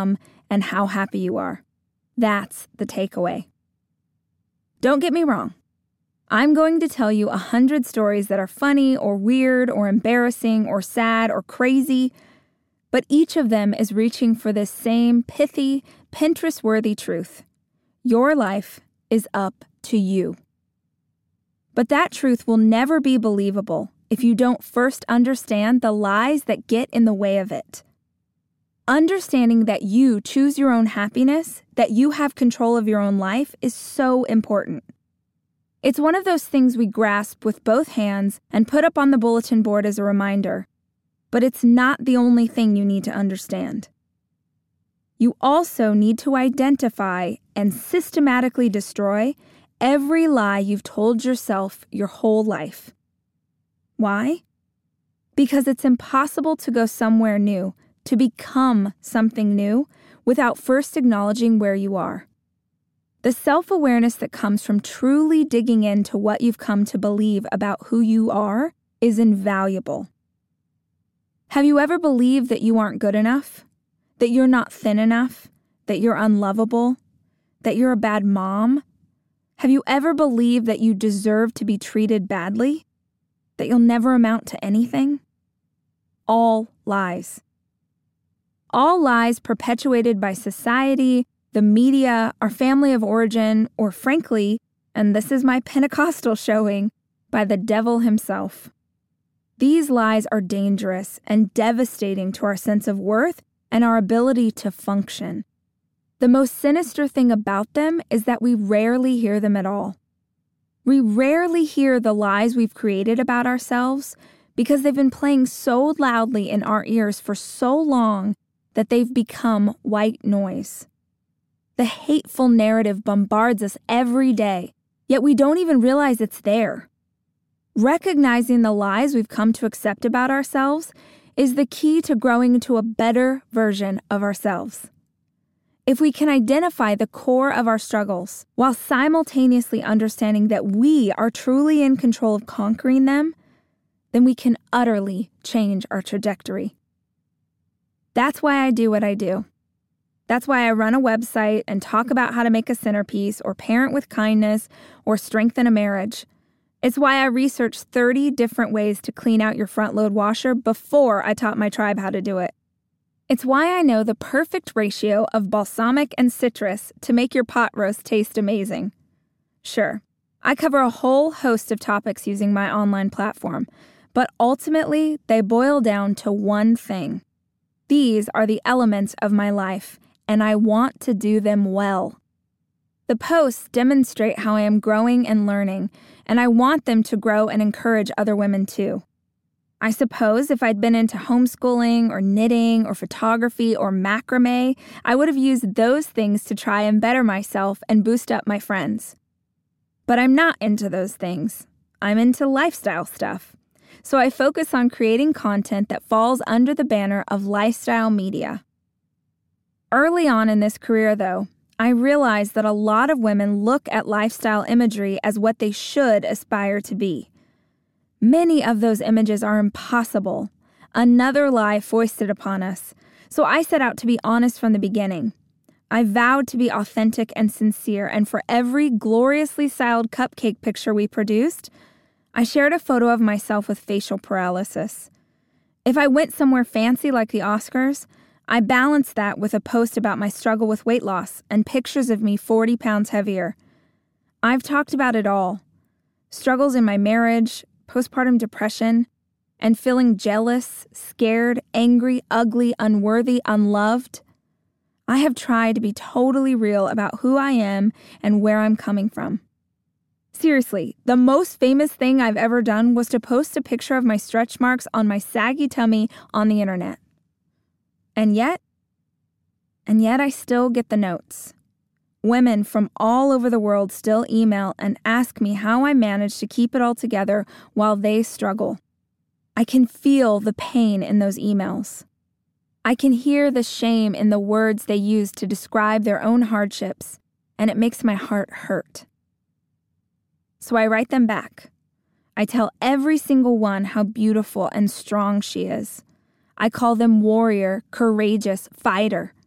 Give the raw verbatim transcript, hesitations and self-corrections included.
and how happy you are. That's the takeaway. Don't get me wrong. I'm going to tell you a hundred stories that are funny or weird or embarrassing or sad or crazy, but each of them is reaching for this same pithy, Pinterest-worthy truth. Your life is up to you. But that truth will never be believable if you don't first understand the lies that get in the way of it. Understanding that you choose your own happiness, that you have control of your own life, is so important. It's one of those things we grasp with both hands and put up on the bulletin board as a reminder, but it's not the only thing you need to understand. You also need to identify and systematically destroy every lie you've told yourself your whole life. Why? Because it's impossible to go somewhere new, to become something new, without first acknowledging where you are. The self-awareness that comes from truly digging into what you've come to believe about who you are is invaluable. Have you ever believed that you aren't good enough? That you're not thin enough? That you're unlovable? That you're a bad mom? Have you ever believed that you deserve to be treated badly? That you'll never amount to anything? All lies. All lies perpetuated by society, the media, our family of origin, or frankly, and this is my Pentecostal showing, by the devil himself. These lies are dangerous and devastating to our sense of worth and our ability to function. The most sinister thing about them is that we rarely hear them at all. We rarely hear the lies we've created about ourselves because they've been playing so loudly in our ears for so long that they've become white noise. The hateful narrative bombards us every day, yet we don't even realize it's there. Recognizing the lies we've come to accept about ourselves is the key to growing into a better version of ourselves. If we can identify the core of our struggles while simultaneously understanding that we are truly in control of conquering them, then we can utterly change our trajectory. That's why I do what I do. That's why I run a website and talk about how to make a centerpiece or parent with kindness or strengthen a marriage. It's why I researched thirty different ways to clean out your front-load washer before I taught my tribe how to do it. It's why I know the perfect ratio of balsamic and citrus to make your pot roast taste amazing. Sure, I cover a whole host of topics using my online platform, but ultimately they boil down to one thing. These are the elements of my life, and I want to do them well. The posts demonstrate how I am growing and learning, and I want them to grow and encourage other women too. I suppose if I'd been into homeschooling or knitting or photography or macrame, I would have used those things to try and better myself and boost up my friends. But I'm not into those things. I'm into lifestyle stuff. So I focus on creating content that falls under the banner of lifestyle media. Early on in this career, though, I realized that a lot of women look at lifestyle imagery as what they should aspire to be. Many of those images are impossible, another lie foisted upon us, so I set out to be honest from the beginning. I vowed to be authentic and sincere, and for every gloriously styled cupcake picture we produced, I shared a photo of myself with facial paralysis. If I went somewhere fancy like the Oscars, I balanced that with a post about my struggle with weight loss and pictures of me forty pounds heavier. I've talked about it all. Struggles in my marriage, postpartum depression, and feeling jealous, scared, angry, ugly, unworthy, unloved. I have tried to be totally real about who I am and where I'm coming from. Seriously, the most famous thing I've ever done was to post a picture of my stretch marks on my saggy tummy on the internet. And yet, and yet I still get the notes. Women from all over the world still email and ask me how I manage to keep it all together while they struggle. I can feel the pain in those emails. I can hear the shame in the words they use to describe their own hardships, and it makes my heart hurt. So I write them back. I tell every single one how beautiful and strong she is. I call them warrior, courageous, fighter.